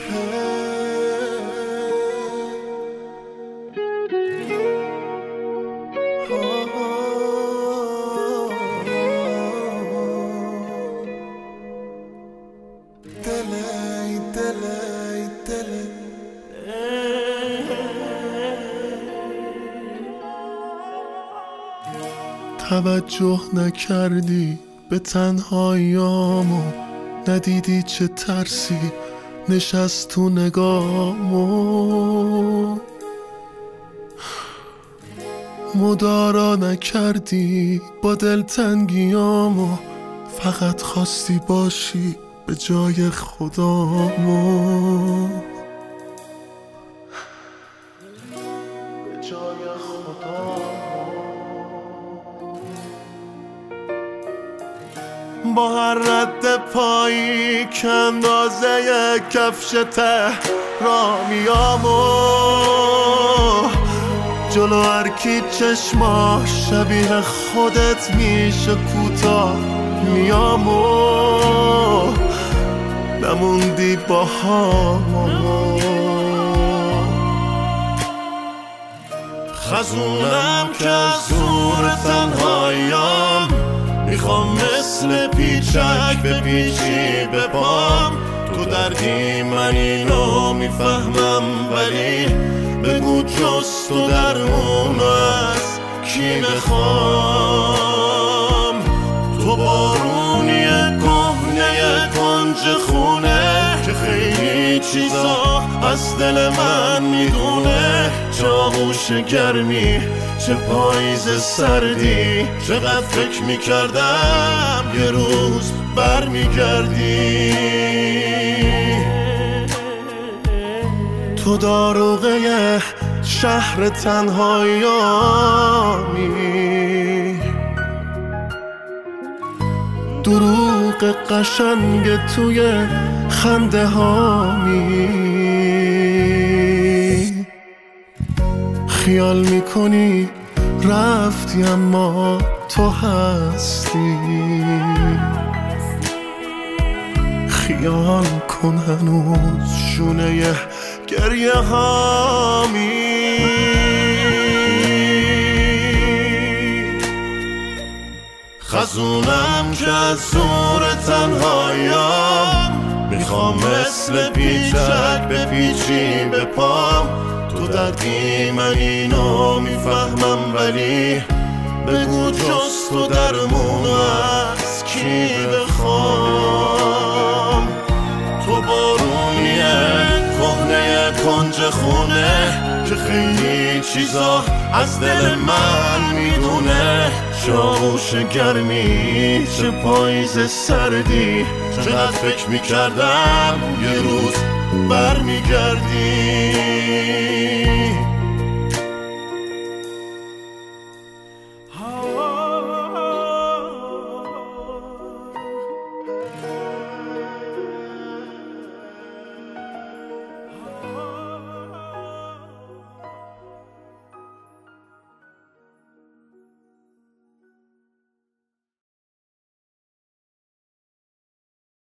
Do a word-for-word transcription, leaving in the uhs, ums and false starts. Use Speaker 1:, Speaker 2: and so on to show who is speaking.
Speaker 1: دلی دلی دلی توجه نکردی به تنهاییامو، ندیدی چه ترسی نشست تو نگامو، مدارا نکردی با دلتنگیامو، فقط خواستی باشی به جای خدامو، به جای خدامو. با هر رد پایی که اندازه کفش تهرامیامو، جلو هر کی چشماش شبیه خودت میشه کوتاه میامو، نموندی با همو. خزونم که از زور تنهاییام، میخوام مثل پیچک به پیچی به پام، تو دردی من اینو میفهمم، ولی بگو جز تو درمون از کی بخوام. تو بارونی کهنه کنج خونه که خیلی چیزا از دل من میدونه، چه آغوش گرمی چه پاییز سردی، چقدر فکر میکردم یه روز بر میگردی. تو داروغه شهر تنهاییامی، دروغ قشنگ توی خنده هامی، خیال میکنی رفتی اما تو هستی، خیال کن هنوز شونه گریه هامی. خزونم که از زور تنهاییام، میخوام مثل پیچک به پیچی به پام، تو دردی من اینو میفهمم، ولی بگو جز تو درمون از کی بخوام. تو بارونیه کهنه کنج خونه که خیلی چیزا از دل من میدونه، چه آغوش گرمی چه پاییز سردی، چقدر فکر میکردم یه روز بر میگردی.